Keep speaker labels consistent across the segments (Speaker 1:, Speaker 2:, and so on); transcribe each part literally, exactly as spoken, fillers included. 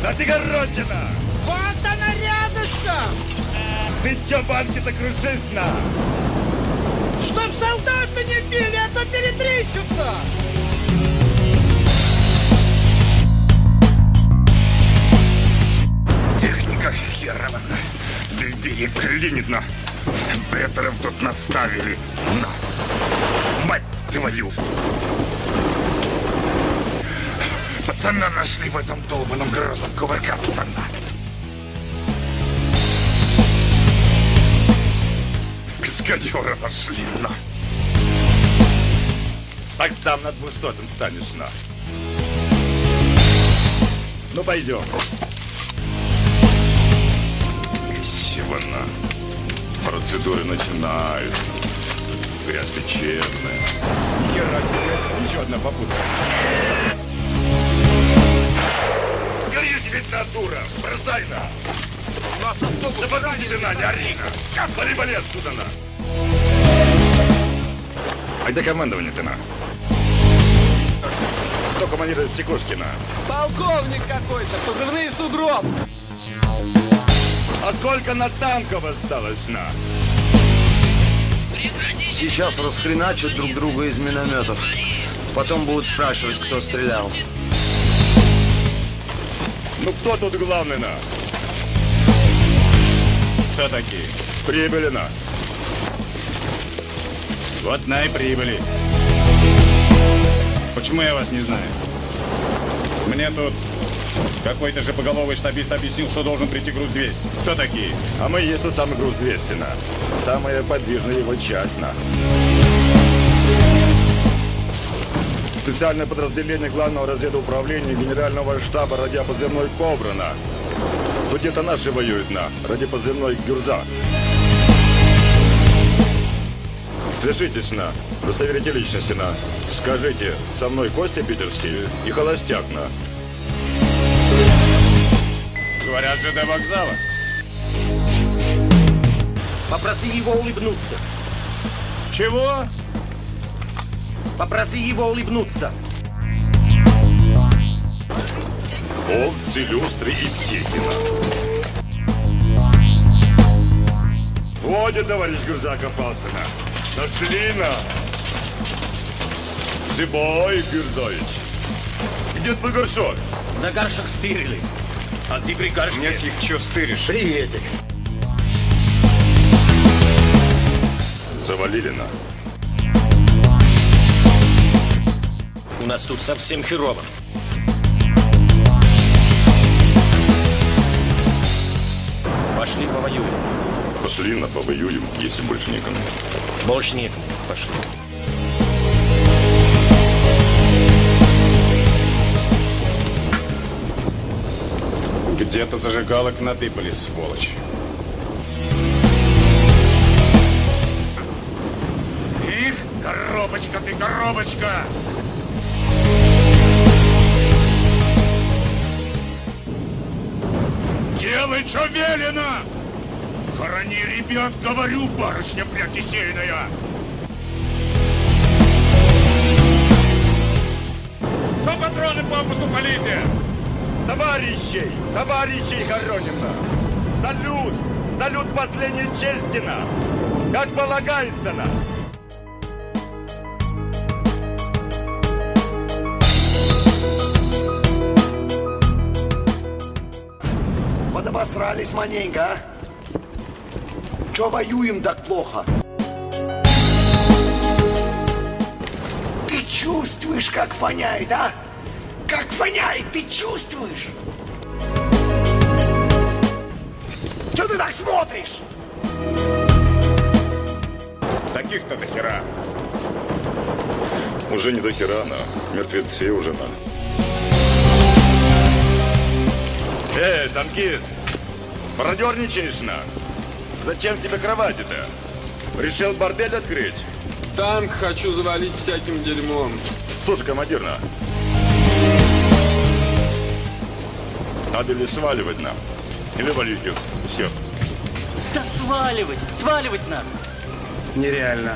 Speaker 1: Да ты городина!
Speaker 2: Вот она рядышком!
Speaker 1: Ты чё банки-то крушишь, на?
Speaker 2: Чтоб солдаты не били, а то перетрещутся!
Speaker 1: Техника херова. Двери клинит, на. Беттеров тут наставили. На. Мать твою! Пацана нашли в этом долбаном грозном кувыркаться, на. Каскадера нашли, на. Так сам на двухсотым станешь, на. Ну, пойдем. Весело. Процедуры начинаются. Грязь печерная. Хера себе, еще одна попутка. Сгоришь, ведь, дура! Бросай, на! Западай тебе, на, не ори, на! Свали балет сюда, на! А где командование-то, на? Кто командирует Сикошкина?
Speaker 2: Полковник какой-то, позывные сугроб!
Speaker 1: А сколько на танков осталось, на?
Speaker 3: Сейчас расхреначат друг друга из минометов. Потом будут спрашивать, кто стрелял.
Speaker 1: Ну кто тут главный, на?
Speaker 4: Кто такие?
Speaker 1: Прибыли, на.
Speaker 4: Вот на и прибыли. Почему я вас не знаю? Мне тут какой-то же поголовый штабист объяснил, что должен прийти груз двести. Кто такие?
Speaker 1: А мы есть тот самый груз двести, на. Самая подвижная его часть, на. Специальное подразделение главного разведуправления генерального штаба радиопозывной «Кобра», на. Тут где-то наши воюют, на. Радиопозывной «Гюрза». Свяжитесь, на. Удостоверите личности, на. Скажите, со мной Костя Питерский и холостяк, на.
Speaker 4: Говорят же до вокзала.
Speaker 5: Попроси его улыбнуться.
Speaker 4: Чего?
Speaker 5: Попроси его улыбнуться.
Speaker 1: Овцы, люстры и Психина. Вот и товарищ Гюрза окопался, на. Нашли, на. Живой, Гюрзович. Где твой горшок?
Speaker 5: На горшок стырили. А ты при горшке.
Speaker 1: Нефиг, чё стыришь?
Speaker 3: Приветик.
Speaker 1: Завалили, на.
Speaker 5: У нас тут совсем херово. Пошли повоюем.
Speaker 1: Пошли, на, повоюем, если больше некому.
Speaker 5: Больше некому. Пошли.
Speaker 4: Где-то зажигалок надыбали, сволочь.
Speaker 1: Их, коробочка ты, коробочка! Делай, что велено! Хорони ребят, говорю, барышня, блядь, кисейная! Что патроны по опусу полите? Товарищей, товарищей хороним, на! Салют! Салют последней чести, на! Как полагается, на!
Speaker 3: Подобосрались маленько, а? Чё воюем так плохо? Ты чувствуешь, как воняет, а? Как воняет, ты чувствуешь? Чё ты так смотришь?
Speaker 1: Таких-то до хера. Уже не до хера, на. Мертвецы уже, на. Эй, танкист! Мародерничаешь, на? Зачем тебе кровати-то? Решил бордель открыть?
Speaker 6: Танк хочу завалить всяким дерьмом.
Speaker 1: Слушай, командир, на. Надо ли сваливать нам? Или валить их всех?
Speaker 5: Да сваливать! Сваливать надо!
Speaker 3: Нереально.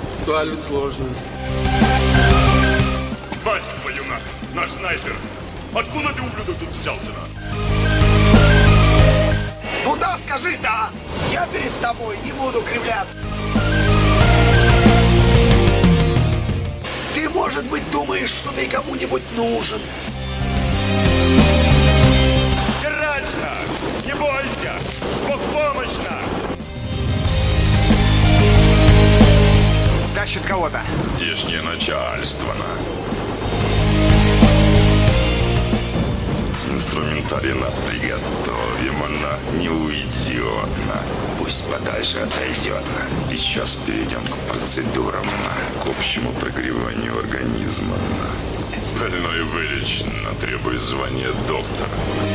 Speaker 6: Сваливать сложно.
Speaker 1: Бать твою, на. Наш снайпер. Откуда ты, ублюдок, тут взялся, на?
Speaker 7: Ну да, скажи да. Я перед тобой не буду кривляться. Ты, может быть, думаешь, что ты кому-нибудь нужен.
Speaker 1: Герачно! Не бойся! Бог помощь нам!
Speaker 7: Тащит кого-то.
Speaker 1: Здешнее начальство, на. Инструментарий нас приготовим, она не уйдет, на. Пусть подальше отойдет, на. И сейчас перейдем к процедурам, на. К общему прогреванию организма, на. Больной вылечен, на. Требует звания доктора.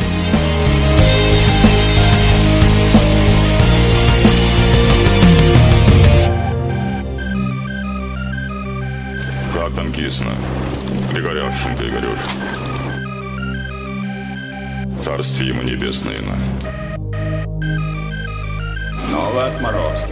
Speaker 1: Как там кисло? Григоряшенька, Игорюш. Царствие ему небесное, на.
Speaker 4: Новый отморозки.